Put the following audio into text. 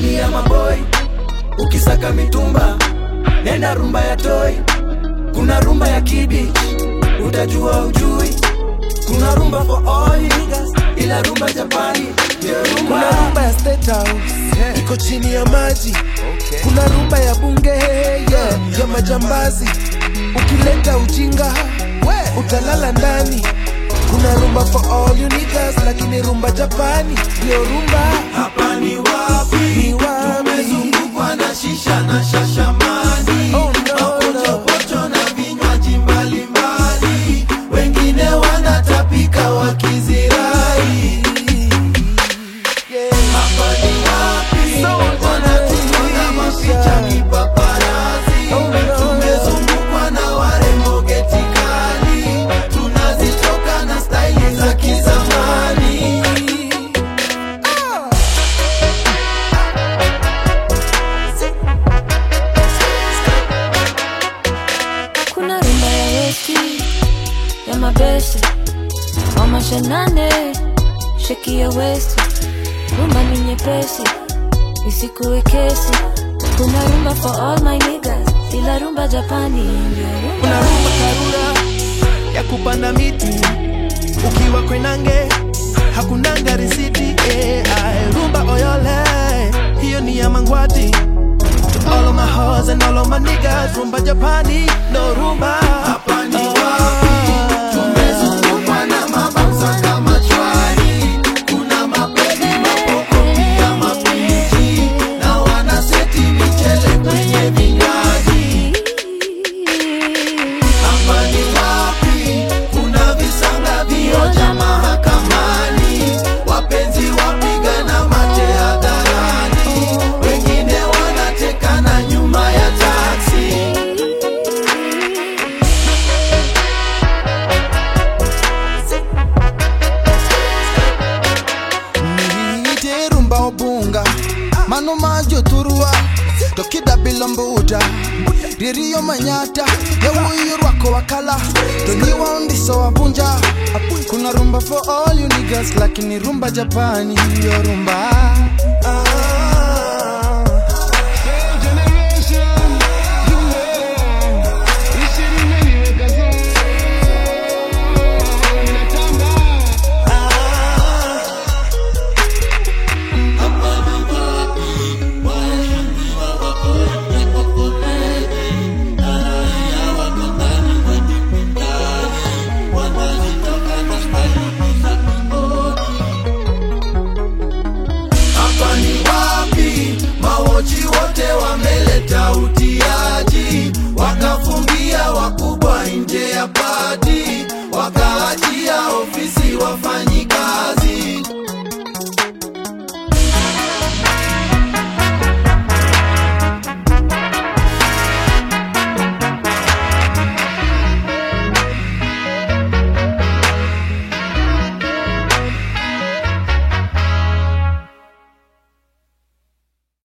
ni ya maboy. Ukisaka mitumba nenda rumba ya toy. Kuna rumba ya Kibich, utajua ujui. Kuna rumba for all niggas, ila rumba Japani ndio rumba. Kuna rumba ya State House, iko chini ya maji. Kuna rumba ya bunge, ya majambazi. Ukileta ujinga, utalala ndani. Kuna rumba for all you niggas, lakini rumba Japani ndio rumba. Hapa ni wapi? Tumezungukwa na shisha na shashamani. Mapochopocho na vinywaji mbalimbali. Wengine wanatapika wakizirai. Hapa ni wapi? Wanatupiga mapicha kipaparazi. Tumezungukwa na warembo geti kali. Tunazitoka na staili za kizamani. Kuna rumba ya Westi, ya mabeste, mama shanane, sheki ya Westi. Rumba ni nyepesi, isikuwe kesi. Kuna rumba for all my niggas, ila rumba Japani ndio rumba. Kuna rumba Karura, ya kupanda miti. Ukiwa kwenange, hakunanga risiti. Rumba Oyole, hiyo ni ya Mangwati. To all of my hoes and all of my niggas, rumba Japani, no rumba. Hapa ni wapi? Tumezungukwa na mabanza kama chwari. Kuna mapedi, mapoko, pia mapichi. Na wanaseti michele kwenye vinywaji. Hapa ni wapi? Kuna visanga vioja mahakamani. Wapenzi wapigana mate hadharani. Wengine wanatekana nyuma ya taksi. Niite rumba obunga, mano majo turua. Tokida bilombuda, diriyo manyata. Yawuyu rwako wakala, tonyiwa undiso wabunja. Kuna rumba for all you niggas, lakini rumba Japani yo rumba.